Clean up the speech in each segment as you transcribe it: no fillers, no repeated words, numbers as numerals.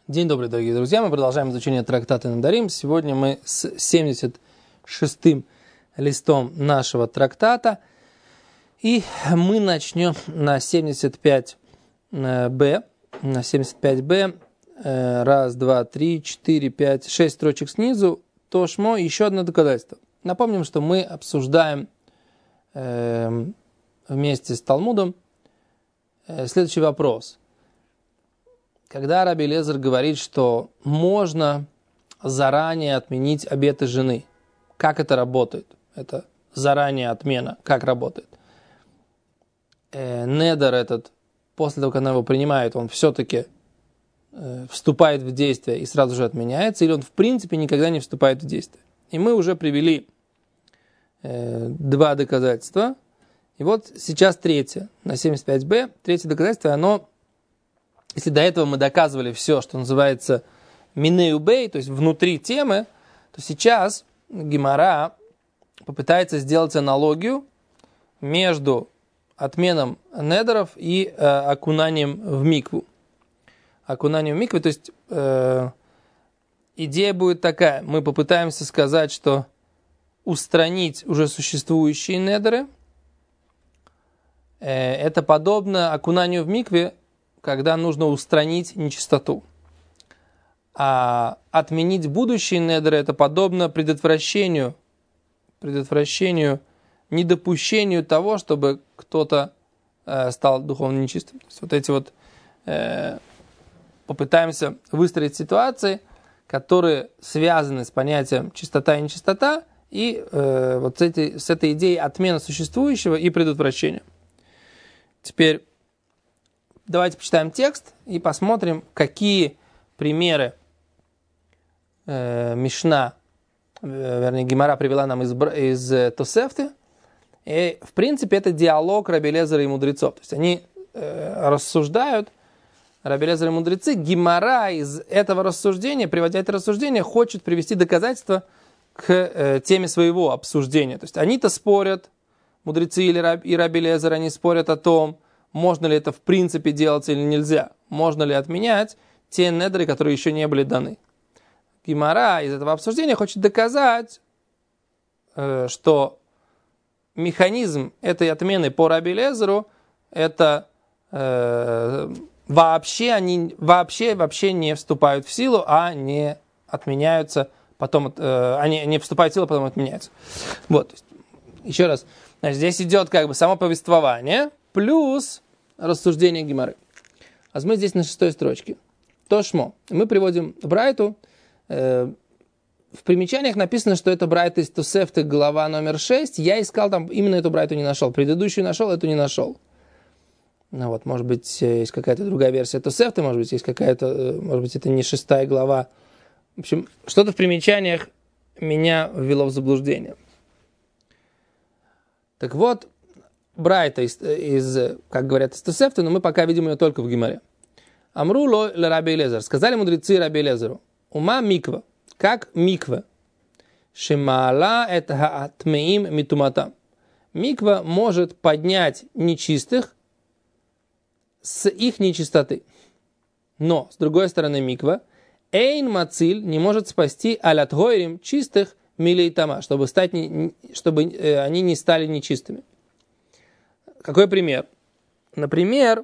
День добрый, дорогие друзья. Мы продолжаем изучение трактата Недарим. Сегодня мы с 76-м листом нашего трактата. И мы начнем на 75Б. На 75Б. Раз, два, три, четыре, пять, шесть строчек снизу. Тошмо, еще одно доказательство. Напомним, что мы обсуждаем вместе с Талмудом следующий вопрос. Когда Раби Элиэзер говорит, что можно заранее отменить обеты жены, как это работает? Это заранее отмена, как работает? Недер этот, после того, как она его принимает, он все-таки вступает в действие и сразу же отменяется, или он в принципе никогда не вступает в действие? И мы уже привели два доказательства. И вот сейчас третье, на 75Б. Третье доказательство, оно... Если до этого мы доказывали все, что называется минею-бей, то есть внутри темы, то сейчас Гемара попытается сделать аналогию между отменом недеров и окунанием в микву. Окунанием в микву, то есть идея будет такая. Мы попытаемся сказать, что устранить уже существующие недеры, это подобно окунанию в микве, когда нужно устранить нечистоту. А отменить будущие недеры, это подобно предотвращению, недопущению того, чтобы кто-то стал духовно нечистым. То есть вот эти вот попытаемся выстроить ситуации, которые связаны с понятием чистота и нечистота, и вот с этой идеей отмены существующего и предотвращения. Теперь давайте почитаем текст и посмотрим, какие примеры Мишна, вернее, Гемара привела нам из Тосефты. И, в принципе, это диалог Раби Элиэзера и мудрецов. То есть они рассуждают, Раби Элиэзер и мудрецы, Гемара из этого рассуждения, приводя это рассуждение, хочет привести доказательства к теме своего обсуждения. То есть они-то спорят, мудрецы и Раби Элиэзер, они спорят о том, можно ли это в принципе делать или нельзя. Можно ли отменять те недеры, которые еще не были даны. Гемара из этого обсуждения хочет доказать, что механизм этой отмены по Раби Элиэзеру, это вообще не вступают в силу, а не отменяются, потом они не вступают в силу, потом отменяются. Вот. Еще раз. Значит, здесь идет как бы само повествование, плюс рассуждение Гемары. А мы здесь на 6 строчке. Тошмо. Мы приводим Брайту. В примечаниях написано, что это Брайта из Тосефты, глава номер 6. Я искал там, именно эту Брайту не нашел. Предыдущую нашел, эту не нашел. Ну вот, может быть, есть какая-то другая версия Тосефты, может быть, есть какая-то, может быть, это не 6 глава. В общем, что-то в примечаниях меня ввело в заблуждение. Так вот, Брайта из, как говорят, из Тосефты, но мы пока видим ее только в Гемаре. Амруло ле Раби Элиэзер. Сказали мудрецы Раби Элиэзеру. Ума миква. Как миква. Шимаала эт хаатмеим митуматам. Миква может поднять нечистых с их нечистоты. Но, с другой стороны, миква эйн мациль не может спасти алят гойрим чистых милейтама, чтобы они не стали нечистыми. Какой пример? Например,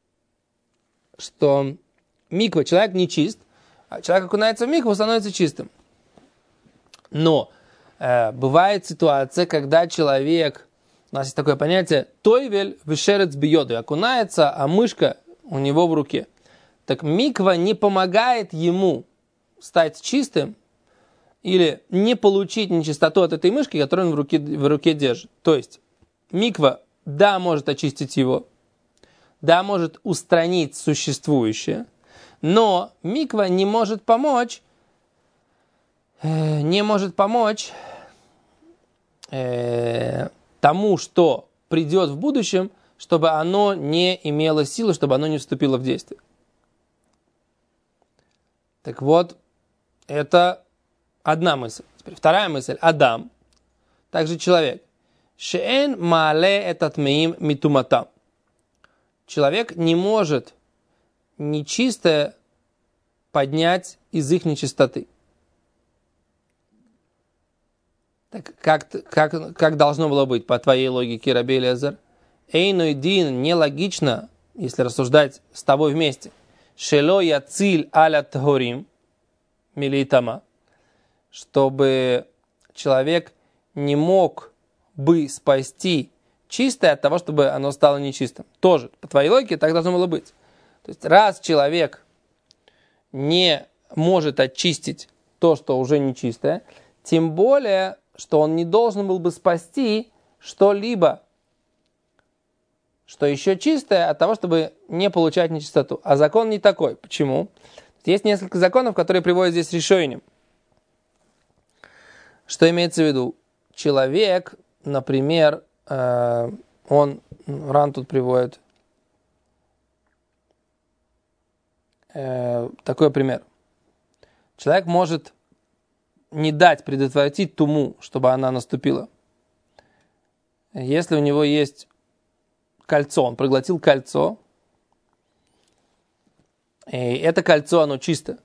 что миква, человек нечист, а человек окунается в микву, становится чистым. Но бывает ситуация, когда человек, у нас есть такое понятие, тойвель вешерец биоды, окунается, а мышка у него в руке. Так миква не помогает ему стать чистым или не получить нечистоту от этой мышки, которую он в руке держит. То есть миква, да, может очистить его, да, может устранить существующее, но миква не может помочь тому, что придет в будущем, чтобы оно не имело силы, чтобы оно не вступило в действие. Так вот, это одна мысль. Теперь вторая мысль. Адам, также человек. Шеэн маале этот меим митуматам. Человек не может нечистое поднять из их нечистоты. Так как должно было быть по твоей логике, Раби Элиэзер? Эйной дин нелогично, если рассуждать с тобой вместе. Шело яциль аля тагорим милитама, чтобы человек не мог бы спасти чистое от того, чтобы оно стало нечистым. Тоже, по твоей логике, так должно было быть. То есть, раз человек не может очистить то, что уже нечистое, тем более, что он не должен был бы спасти что-либо, что еще чистое, от того, чтобы не получать нечистоту. А закон не такой. Почему? Есть несколько законов, которые приводят здесь решением. Что имеется в виду? Человек, например, Ран тут приводит такой пример. Человек может не дать предотвратить туму, чтобы она наступила. Если у него есть кольцо, он проглотил кольцо, и это кольцо, оно чисто.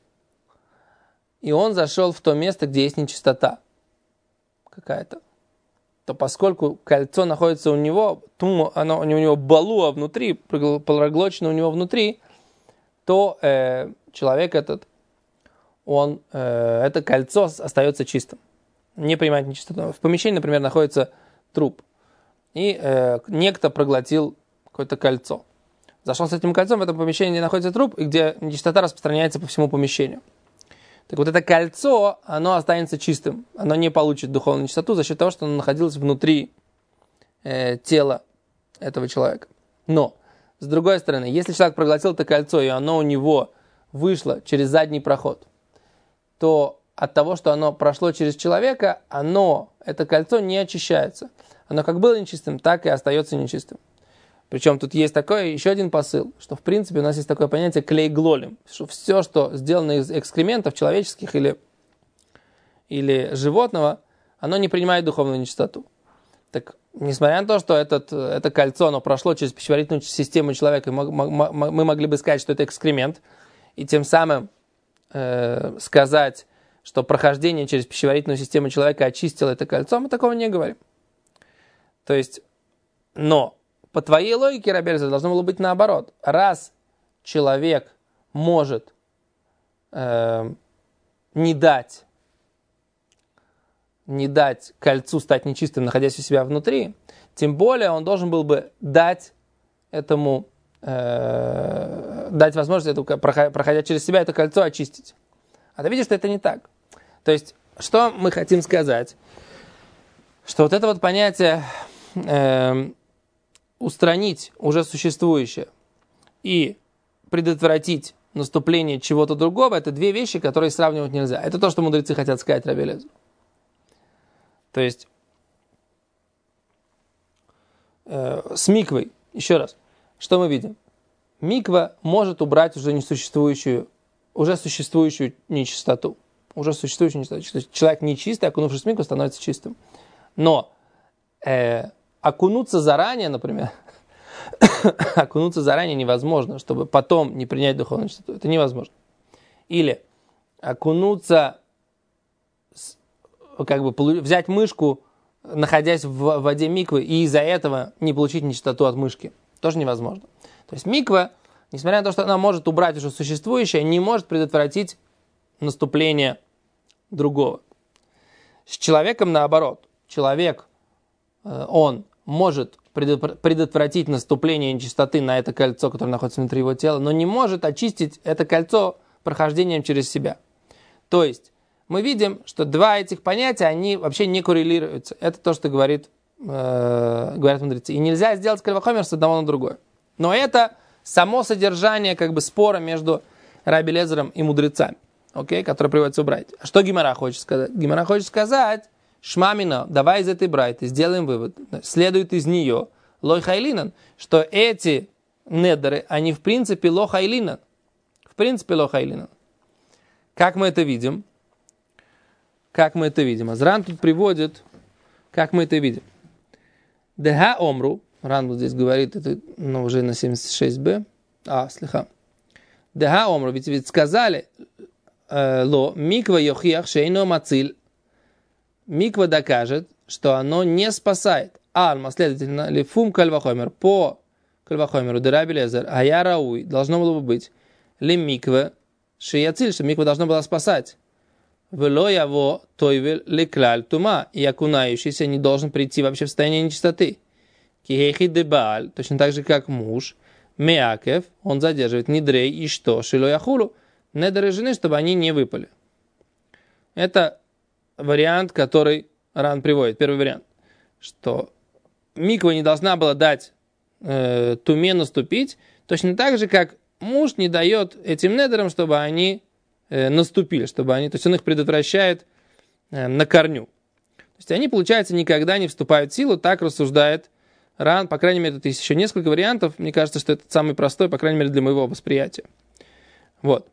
И он зашел в то место, где есть нечистота какая-то. То поскольку кольцо находится у него, оно у него балуа внутри, проглочено у него внутри, то человек этот, это кольцо остается чистым. Не принимает нечистоту. В помещении, например, находится труп. И некто проглотил какое-то кольцо. Зашел с этим кольцом в этом помещении, где находится труп, и где нечистота распространяется по всему помещению. Так вот это кольцо, оно останется чистым. Оно не получит духовную нечистоту за счет того, что оно находилось внутри тела этого человека. Но, с другой стороны, если человек проглотил это кольцо, и оно у него вышло через задний проход, то от того, что оно прошло через человека, это кольцо не очищается. Оно как было нечистым, так и остается нечистым. Причем тут есть еще один посыл, что в принципе у нас есть такое понятие клей-глолем, что все, что сделано из экскрементов человеческих или животного, оно не принимает духовную нечистоту. Так, несмотря на то, что это кольцо, оно прошло через пищеварительную систему человека, мы могли бы сказать, что это экскремент, и тем самым сказать, что прохождение через пищеварительную систему человека очистило это кольцо, мы такого не говорим. То есть, но по твоей логике, Раби Элиэзер, должно было быть наоборот. Раз человек может не дать кольцу стать нечистым, находясь у себя внутри, тем более он должен был бы дать возможность, проходя через себя, это кольцо очистить. А ты видишь, что это не так. То есть, что мы хотим сказать? Что вот это вот понятие устранить уже существующее и предотвратить наступление чего-то другого, это две вещи, которые сравнивать нельзя. Это то, что мудрецы хотят сказать Раби Элиэзеру. То есть, с миквой, еще раз, что мы видим? Миква может убрать уже существующую нечистоту. Уже существующую нечистоту. Человек нечистый, окунувшись в микву, становится чистым. Но окунуться заранее, например, невозможно, чтобы потом не принять духовную чистоту. Это невозможно. Или окунуться, взять мышку, находясь в воде миквы, и из-за этого не получить нечистоту от мышки. Тоже невозможно. То есть миква, несмотря на то, что она может убрать уже существующее, не может предотвратить наступление другого. С человеком наоборот. Человек, он может предотвратить наступление нечистоты на это кольцо, которое находится внутри его тела, но не может очистить это кольцо прохождением через себя. То есть, мы видим, что два этих понятия, они вообще не коррелируются. Это то, что говорят мудрецы. И нельзя сделать кальвахомер с одного на другое. Но это само содержание спора между Раби Элиэзером и мудрецами, который приводится в Брайте. А что Гемара хочет сказать? Гемара хочет сказать, Шмамина, давай из этой Брайты сделаем вывод. Следует из нее лой хайлинан, что эти недеры, они в принципе ло хайлинан. В принципе ло хайлинан. Как мы это видим? Азран тут приводит, как мы это видим. Деха омру, Ран здесь говорит, это уже на 76b. Слиха. Дега омру, ведь сказали, ло, миква йохиях шейно мациль. Миква докажет, что оно не спасает. Альма, следовательно, лифум кальвахомер, по кальвахомеру, дераби лезер, а я рауй, должно было бы быть, ли миква шияциль, что миква должно было спасать. Вело яво тойвель лекляль тума, и окунающийся не должен прийти вообще в состояние нечистоты. Кихехи дебааль, точно так же, как муж, меакев, он задерживает нидрей и что, шило яхулу, недеры жены, чтобы они не выпали. Это вариант, который Ран приводит, первый вариант, что миква не должна была дать туме наступить, точно так же, как муж не дает этим недерам, чтобы они наступили, чтобы они, то есть он их предотвращает на корню. То есть они, получается, никогда не вступают в силу, так рассуждает Ран, по крайней мере, тут есть еще несколько вариантов, мне кажется, что это самый простой, по крайней мере, для моего восприятия. Вот.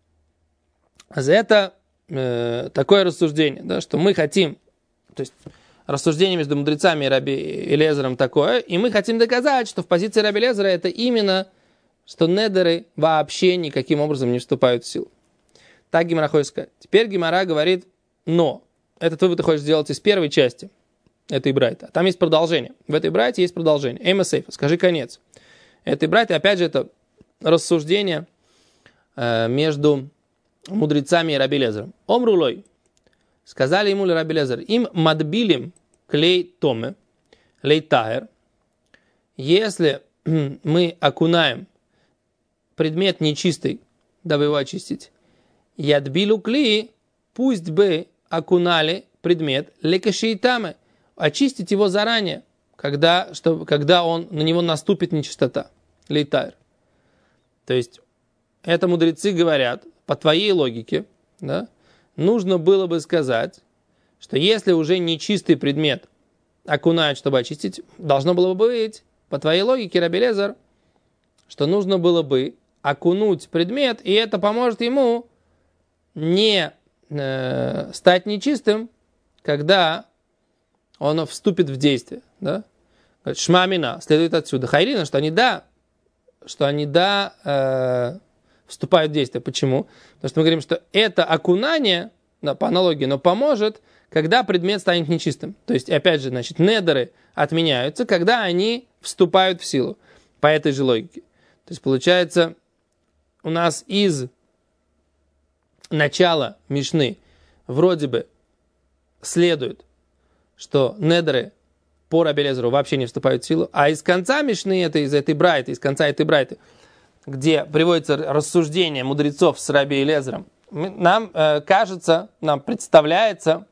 За это такое рассуждение, да, что мы хотим, то есть рассуждение между мудрецами и Раби Элиэзером такое, и мы хотим доказать, что в позиции Раби Элиэзера это именно, что недеры вообще никаким образом не вступают в силу. Так Гемара хочет сказать. Теперь Гемара говорит, но этот вывод ты хочешь сделать из первой части этой брайты. Там есть продолжение. В этой брайте есть продолжение. Эйма сейфа, скажи конец. Этой брайты, опять же, это рассуждение между мудрецами и Раби Элиэзером. Омрулой. Сказали ему Раби Элиэзер, им мадбилим клей томе, лейтаер. Если мы окунаем предмет нечистый, дабы его очистить, ядбилу клей, пусть бы окунали предмет лекашейтаме, очистить его заранее, когда на него наступит нечистота. Лейтаер. То есть, это мудрецы говорят, по твоей логике, да, нужно было бы сказать, что если уже нечистый предмет окунают, чтобы очистить, должно было бы быть, по твоей логике, Раби Элиэзер, что нужно было бы окунуть предмет, и это поможет ему не стать нечистым, когда он вступит в действие. Да? Шмамина следует отсюда. Хайлина, что они вступают в действие. Почему? Потому что мы говорим, что это окунание, да, по аналогии, но поможет, когда предмет станет нечистым. То есть, опять же, значит, недеры отменяются, когда они вступают в силу. По этой же логике. То есть, получается, у нас из начала Мишны вроде бы следует, что недеры по Раби Элиэзеру вообще не вступают в силу, а из конца Мишны, это из этой брайты, из конца этой брайты, где приводится рассуждение мудрецов с Раби Элиэзером, нам кажется, нам представляется,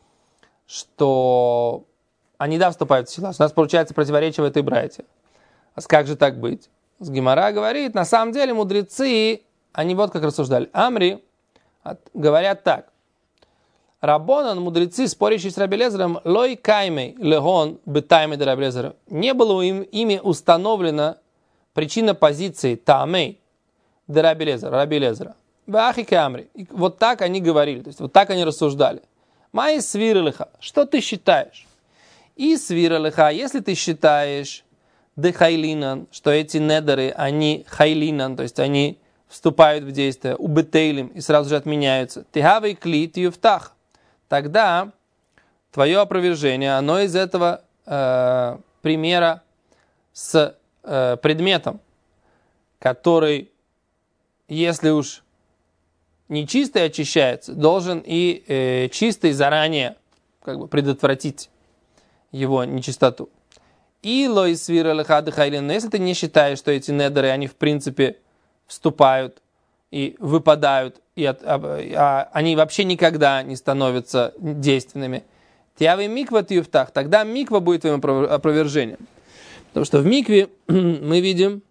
что они, да, вступают в силу. У нас получается противоречие в этой брайте. А как же так быть? С Гемара говорит, на самом деле мудрецы, они вот как рассуждали. Амри говорят так. Рабонан, мудрецы, спорящие с Раби Элиэзером, лой каймей легон бетаймей де Раби Элиэзера. Не было ими установлена причина позиции таамей де Раби Элиэзера. Бахи камри. Вот так они говорили, то есть вот так они рассуждали. Май свиралиха. Что ты считаешь? И свиралиха, если ты считаешь де хайлинан, что эти недеры, они хайлинан, то есть они вступают в действие, убетейлим и сразу же отменяются. Тихавей кли тиюфтах. Тогда твое опровержение, оно из этого примера с предметом, который, если уж нечистый очищается, должен и чистый заранее как бы предотвратить его нечистоту. И лой свира лехады хайлин, если ты не считаешь, что эти недеры, они в принципе вступают и выпадают, и они вообще никогда не становятся действенными, тявы миква тиюфтах, тогда миква будет твоим опровержением. Потому что в микве мы видим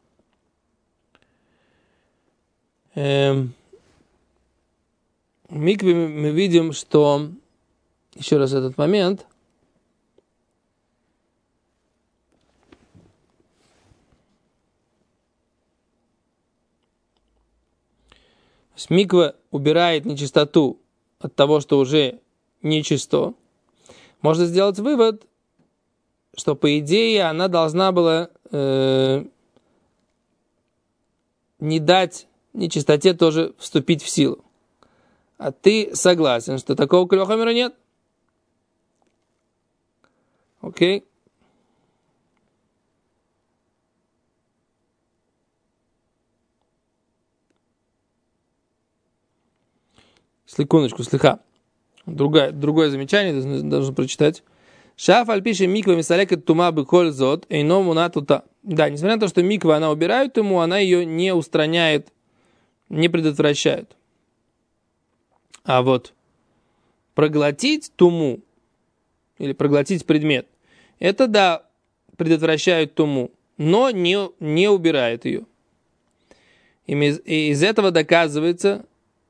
что еще раз этот момент. Миква убирает нечистоту от того, что уже нечисто. Можно сделать вывод, что по идее она должна была не дать нечистоте тоже вступить в силу. А ты согласен, что такого кальвахомера нет? Окей. Секундочку, слегка. Другое замечание должен прочитать. Шаф альпиши миква мисалекет тума быколь зот эйно мунатута. Да, несмотря на то, что миква она убирает туму, она ее не устраняет, не предотвращает. А вот проглотить туму или проглотить предмет, это да, предотвращает туму, но не убирает ее. И из этого доказывается,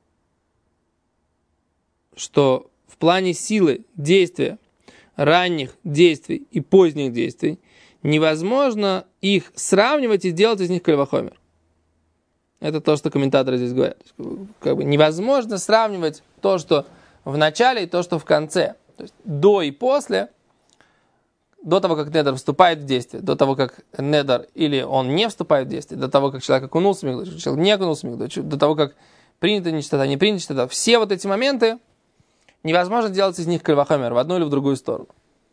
что в плане силы действия, ранних действий и поздних действий, невозможно их сравнивать и делать из них кальвахомер. Это то, что комментаторы здесь говорят. Как бы невозможно сравнивать то, что в начале, и то, что в конце. То есть до и после, до того, как недер вступает в действие, до того, как недер или он не вступает в действие, до того, как человек окунулся в мигдаш, человек не окунулся в мигдаш, до того, как принята нечистота, не принята нечистота. Все вот эти моменты невозможно делать из них кальвахомер в одну или в другую сторону.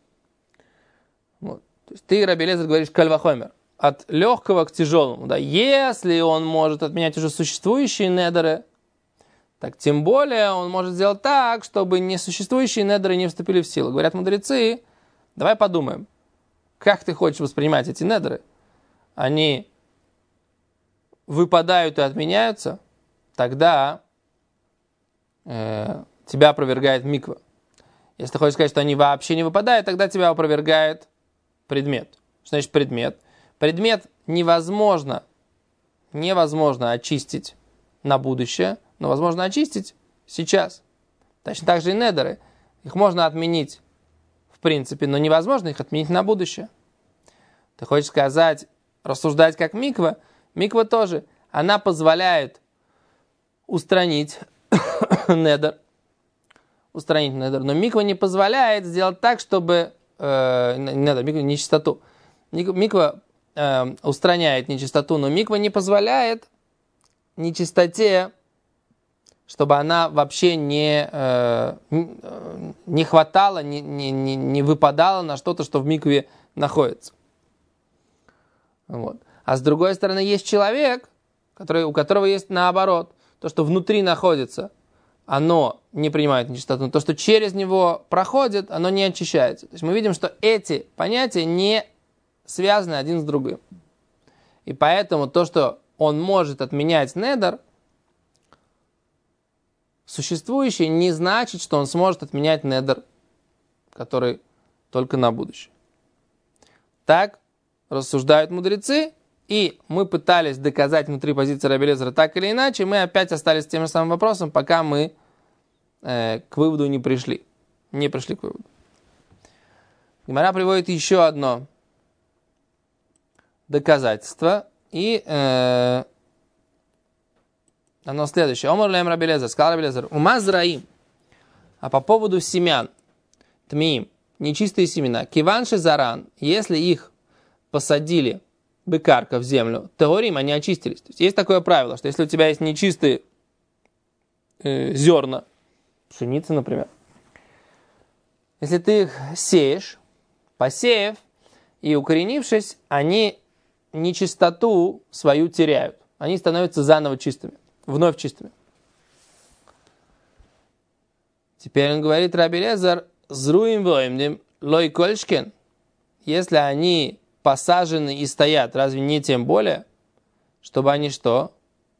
Вот. То есть ты, Раби Элиэзер, говоришь кальвахомер от легкого к тяжелому. Да? Если он может отменять уже существующие недеры, так тем более он может сделать так, чтобы несуществующие недеры не вступили в силу. Говорят мудрецы, давай подумаем, как ты хочешь воспринимать эти недеры? Они выпадают и отменяются, тогда тебя опровергает миква. Если ты хочешь сказать, что они вообще не выпадают, тогда тебя опровергает предмет. Что значит предмет? Предмет невозможно очистить на будущее, но возможно очистить сейчас. Точно так же и недеры. Их можно отменить в принципе, но невозможно их отменить на будущее. Ты хочешь сказать, рассуждать как миква? Миква тоже. Она позволяет устранить недер. Но миква не позволяет сделать так, чтобы... нечистоту. Миква устраняет нечистоту, но миква не позволяет нечистоте, чтобы она вообще не хватала, не выпадала на что-то, что в микве находится. Вот. А с другой стороны, есть человек, у которого есть наоборот. То, что внутри находится, оно не принимает нечистоту. Но то, что через него проходит, оно не очищается. То есть мы видим, что эти понятия не связаны один с другим. И поэтому то, что он может отменять недер, существующий, не значит, что он сможет отменять недер, который только на будущее. Так рассуждают мудрецы, и мы пытались доказать внутри позиции Раби Элиэзера так или иначе, мы опять остались с тем же самым вопросом, пока мы к выводу не пришли. Не пришли к выводу. Гемара приводит еще одно доказательство, и оно следующее. Омар лем Раби Элиэзер, сказал Раби Элиэзер, ума зраим. А по поводу семян, тмиим, нечистые семена, киванши заран, если их посадили быкарка в землю, теорим, они очистились. То есть такое правило, что если у тебя есть нечистые зерна, пшеницы, например, если ты их сеешь, посеяв и укоренившись, они нечистоту свою теряют. Они становятся заново чистыми, вновь чистыми. Теперь он говорит, Раби Элиэзер, зруим воимдим лой кольшкен, если они посажены и стоят, разве не тем более, чтобы они что?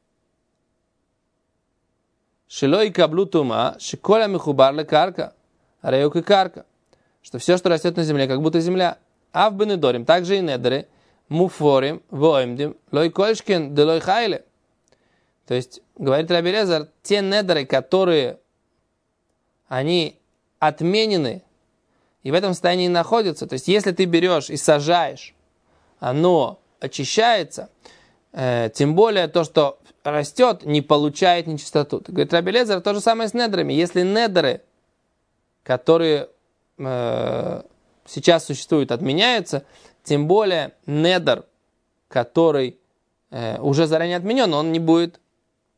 Шилой каблу тума, шиколя михубар лекарка, реюк и карка, что все, что растет на земле, как будто земля. А в бенедорим, также и недеры, муфорим, воимдим, лой кольшкен, де лой хайле. То есть, говорит Раби Элиэзер, те недеры, которые они отменены и в этом состоянии находятся, то есть, если ты берешь и сажаешь, оно очищается, тем более то, что растет, не получает нечистоту. Говорит Раби Элиэзер, то же самое с недерами. Если недеры, которые сейчас существуют, отменяются, тем более недер, который уже заранее отменен, он не будет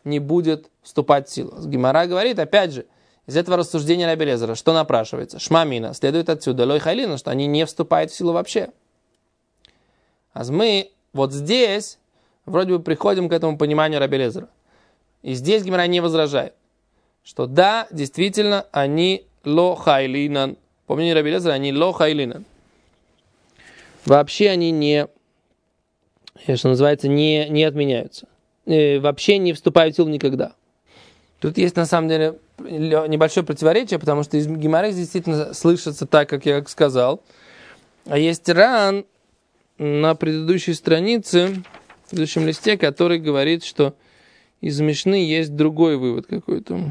не будет вступать в силу. Гемара говорит, опять же, из этого рассуждения Раби Элиэзера, что напрашивается? Шмамина, следует отсюда, лой хайлина, что они не вступают в силу вообще. А мы вот здесь вроде бы приходим к этому пониманию Раби Элиэзера. И здесь Гемара не возражает, что да, действительно, они ло хайлинан. По мнению Раби Элиэзера, они ло хайлинан. Вообще они не, что называется, не отменяются. Вообще не вступают в силу никогда. Тут есть, на самом деле, небольшое противоречие, потому что из Гемары действительно слышится так, как я сказал. А есть Ран на предыдущей странице, в предыдущем листе, который говорит, что из Мишны есть другой вывод какой-то.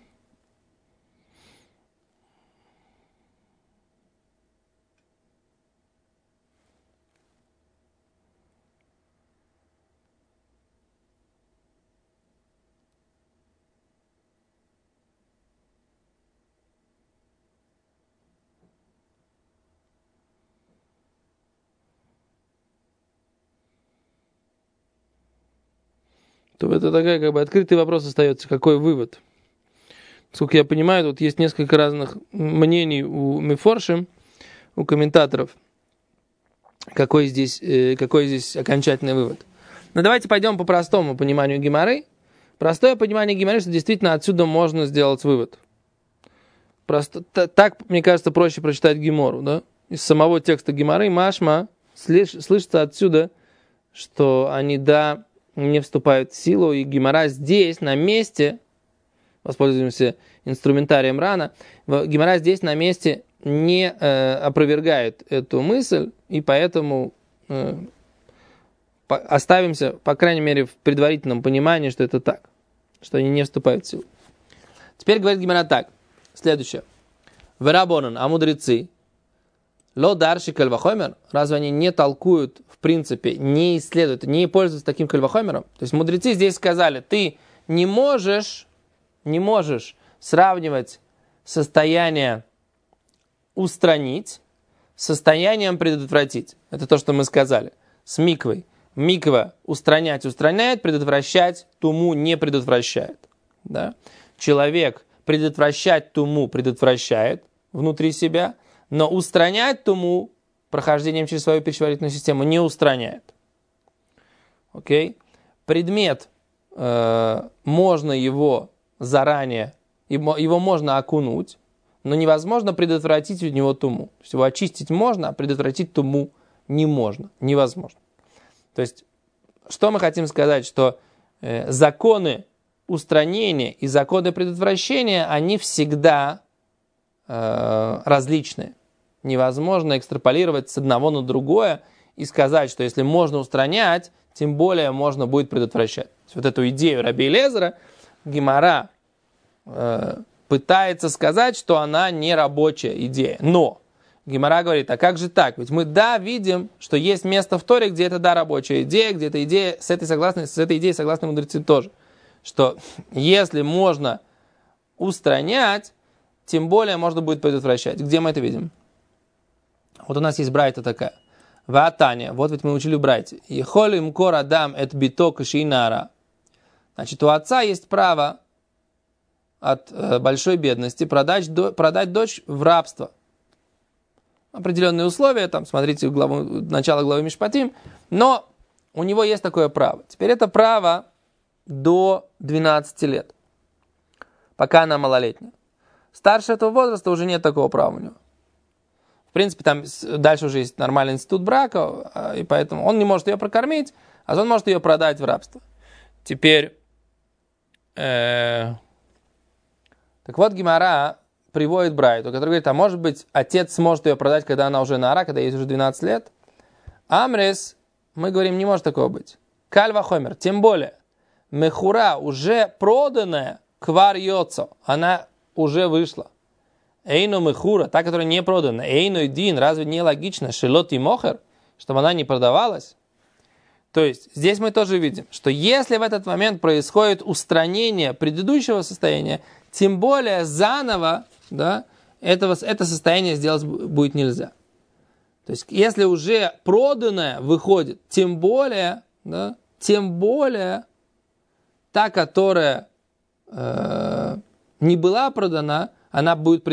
То это такая как бы открытый вопрос остается, какой вывод. Насколько я понимаю, тут есть несколько разных мнений у Мефоршим, у комментаторов, какой здесь окончательный вывод. Но давайте пойдем по простому пониманию Гемары. Простое понимание Гемары, что действительно отсюда можно сделать вывод. Просто так, мне кажется, проще прочитать Гемору, да? Из самого текста Гемары Машма слышится отсюда, что они, да, не вступают в силу, и Гемара здесь, на месте, воспользуемся инструментарием Рана, Гемара здесь на месте не опровергает эту мысль, и поэтому оставимся, по крайней мере, в предварительном понимании, что это так, что они не вступают в силу. Теперь говорит Гемара так, следующее. Верабонан, а мудрецы, ло дарши кальвахомер, разве они не толкуют, в принципе, не исследуют, не пользуются таким кальвахомером? То есть мудрецы здесь сказали, ты не можешь сравнивать состояние устранить с состоянием предотвратить. Это то, что мы сказали. С миквой. Миква устранять устраняет, предотвращать туму не предотвращает. Да? Человек предотвращать туму предотвращает внутри себя, но устранять туму прохождением через свою пищеварительную систему не устраняет. Окей? Предмет, можно его заранее, его можно окунуть, но невозможно предотвратить у него туму. То есть его очистить можно, а предотвратить туму не можно, невозможно. То есть, что мы хотим сказать, что законы устранения и законы предотвращения, они всегда различные. Невозможно экстраполировать с одного на другое и сказать, что если можно устранять, тем более можно будет предотвращать. Вот эту идею Раби Элиэзера Гемара пытается сказать, что она не рабочая идея. Но Гемара говорит, а как же так? Ведь мы, да, видим, что есть место в Торе, где это, да, рабочая идея, где эта идея, с этой идеей согласны мудрецы тоже. Что если можно устранять, тем более можно будет предотвращать. Где мы это видим? Вот у нас есть брайта такая. Ваатания. Вот ведь мы учили в брайте. Ехоли мкор адам эт биток шинара. Значит, у отца есть право от большой бедности продать дочь в рабство. Определенные условия, там, смотрите начало главы Мишпатим, но у него есть такое право. Теперь это право до 12 лет, пока она малолетняя. Старше этого возраста уже нет такого права у него. В принципе, там дальше уже есть нормальный институт брака, и поэтому он не может ее прокормить, а он может ее продать в рабство. Теперь, так вот, Гемара приводит брайту, который говорит, а может быть, отец сможет ее продать, когда она уже наара, когда ей уже 12 лет. Амрес, мы говорим, не может такого быть. Кальва хомер, тем более, мехура, уже проданная, квар йоцо, она уже вышла. Эйно мехура, та, которая не продана. Эйно дин, разве не логично, шелот и мохер, чтобы она не продавалась? То есть, здесь мы тоже видим, что если в этот момент происходит устранение предыдущего состояния, тем более заново, да, это состояние сделать будет нельзя. То есть, если уже проданное выходит, тем более та, которая не была продана, она будет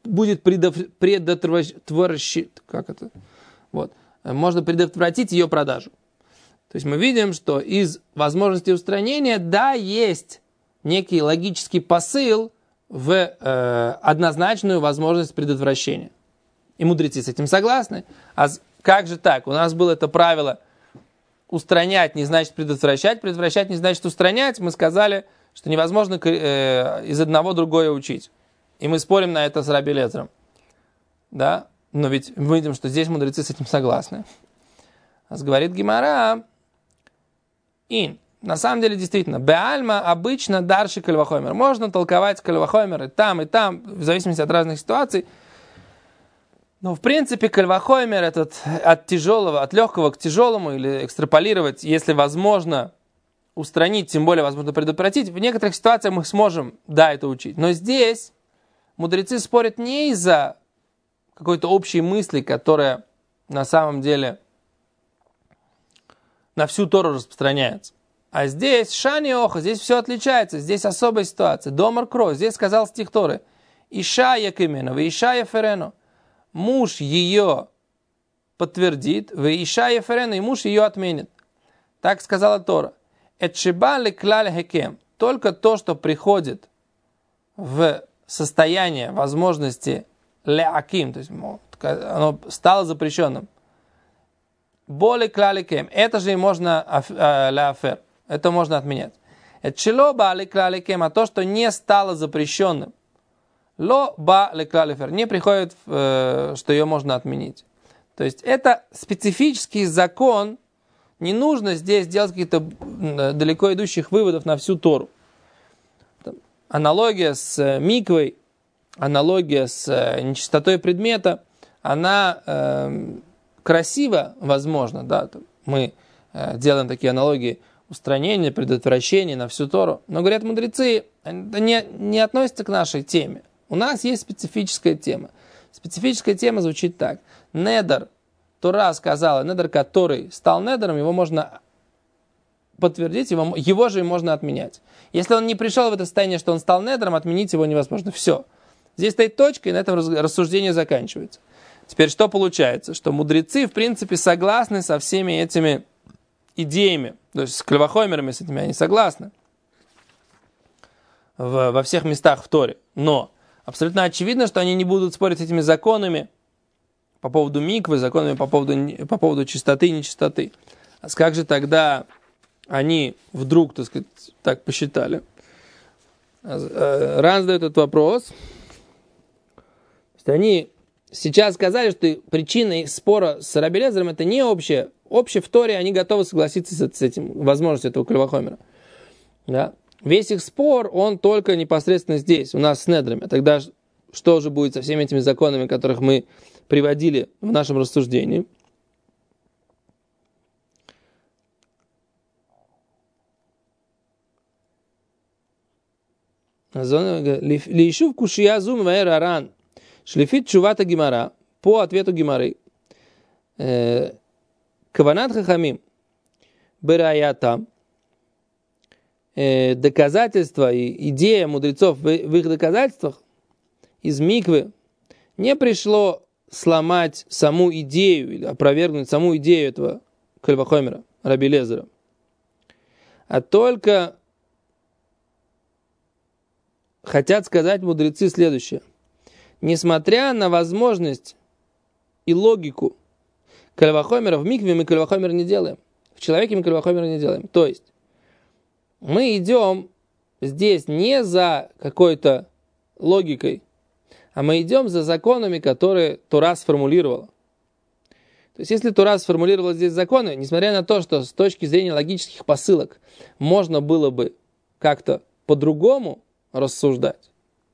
предотвратить, как это? Вот. Можно предотвратить ее продажу. То есть мы видим, что из возможности устранения, да, есть некий логический посыл в однозначную возможность предотвращения. И мудрецы с этим согласны. А как же так? У нас было это правило: устранять не значит предотвращать, предотвращать не значит устранять. Мы сказали, что невозможно из одного другое учить. И мы спорим на это с Раби Элиэзером. Да? Но ведь мы видим, что здесь мудрецы с этим согласны. Говорит Гемара: на самом деле, действительно, беальма обычно дарши каль вахомер. Можно толковать каль вахомер и там, в зависимости от разных ситуаций. Но, в принципе, каль вахомер этот от легкого к тяжелому, или экстраполировать, если возможно устранить, тем более возможно предотвратить, в некоторых ситуациях мы сможем, да, это учить. Но здесь мудрецы спорят не из-за какой-то общей мысли, которая на самом деле на всю Тору распространяется. А здесь Шани Оха, здесь все отличается, здесь особая ситуация. Домар Кро, здесь сказал стих Торы: Иша Якимену, Иша Еферену. Муж ее подтвердит, Иша Еферену, и муж ее отменит. Так сказала Тора. Этшиба леклаль хекем. Только то, что приходит в состояние возможности леаким, то есть оно стало запрещенным. Боли клаликем. Это же и можно ляфер. Это можно отменять. Это чило ба леклаликем, а то, что не стало запрещенным. Ло ба леклалифер. Не приходит, что ее можно отменить. То есть это специфический закон. Не нужно здесь делать каких-то далеко идущих выводов на всю Тору. Аналогия с миквой, аналогия с нечистотой предмета, она красиво, возможно, да, мы делаем такие аналогии устранения, предотвращения на всю Тору. Но, говорят мудрецы, это не относится к нашей теме. У нас есть специфическая тема. Специфическая тема звучит так. Недер, Тора сказала, недер, который стал недером, его можно подтвердить, его же можно отменять. Если он не пришел в это состояние, что он стал недером, отменить его невозможно. Все. Здесь стоит точка, и на этом рассуждение заканчивается. Теперь что получается? Что мудрецы, в принципе, согласны со всеми этими идеями. То есть с кальвахомерами, с этими они согласны. Во всех местах в Торе. Но абсолютно очевидно, что они не будут спорить с этими законами по поводу миквы, законами по поводу чистоты и нечистоты. А как же тогда они вдруг, так сказать, так посчитали? Ран задает этот вопрос. То есть они сейчас сказали, что причина их спора с Раби Элиэзером это не общее. Общее в Торе, они готовы согласиться с этим, возможностью этого кальвахомера. Да? Весь их спор, он только непосредственно здесь, у нас с недрами. Тогда что же будет со всеми этими законами, которых мы приводили в нашем рассуждении? Лишув кушия зум ваэр аран. Шлифит чувата гемара. По ответу гемары. Каванат хахамим. Бераята. Доказательства и идея мудрецов в их доказательствах из миквы не пришло сломать саму идею или опровергнуть саму идею этого кальвахомера, Раби Элиэзера, а только хотят сказать мудрецы следующее. Несмотря на возможность и логику кальвахомера, в микве мы кальвахомер не делаем. В человеке мы кальвахомер не делаем. То есть мы идем здесь не за какой-то логикой, а мы идем за законами, которые Тора сформулировала. То есть если Тора сформулировала здесь законы, несмотря на то, что с точки зрения логических посылок можно было бы как-то по-другому рассуждать,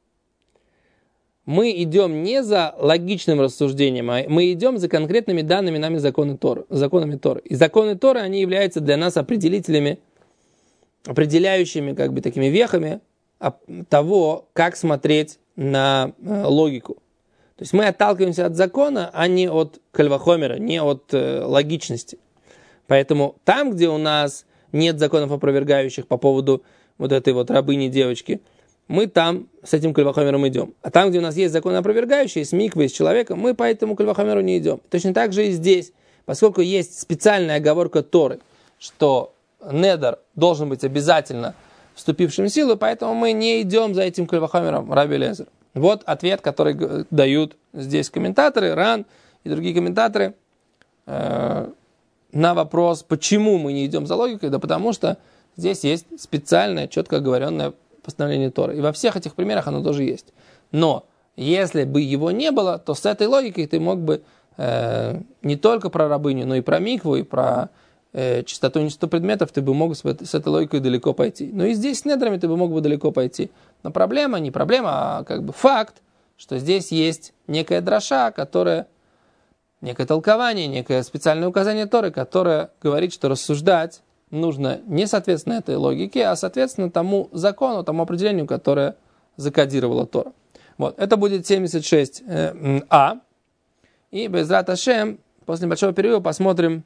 мы идем не за логичным рассуждением, а мы идем за конкретными данными нами законами Торы. И законы Торы, они являются для нас определителями, определяющими как бы такими вехами того, как смотреть на логику. То есть мы отталкиваемся от закона, а не от кальвахомера, не от логичности. Поэтому там, где у нас нет законов, опровергающих по поводу вот этой вот рабыни девочки, мы там с этим кальвахомером идем. А там, где у нас есть закон опровергающий, с миквой, с человеком, мы по этому кальвахомеру не идем. Точно так же и здесь, поскольку есть специальная оговорка Торы, что недер должен быть обязательно вступившим в силу, поэтому мы не идем за этим кальвахомером Раби Элиэзер. Вот ответ, который дают здесь комментаторы, Ран и другие комментаторы, на вопрос, почему мы не идем за логикой, да потому что здесь есть специальное, четко оговоренное постановление Торы. И во всех этих примерах оно тоже есть. Но если бы его не было, то с этой логикой ты мог бы не только про рабыню, но и про микву, и про чистоту и нечистоту предметов, ты бы мог с этой логикой далеко пойти. Но и здесь с недрами ты бы мог бы далеко пойти. Но проблема, не проблема, а как бы факт, что здесь есть некая дроша, которая, некое толкование, некое специальное указание Торы, которое говорит, что рассуждать нужно не соответственно этой логике, а соответственно тому закону, тому определению, которое закодировала Тора. Вот, это будет 76а. И Безрат Ашем, после небольшого перерыва посмотрим,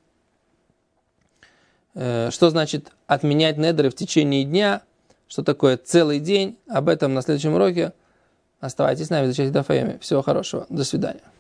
что значит отменять недеры в течение дня, что такое целый день. Об этом на следующем уроке. Оставайтесь с нами, изучайте Даф Йоми. Всего хорошего. До свидания.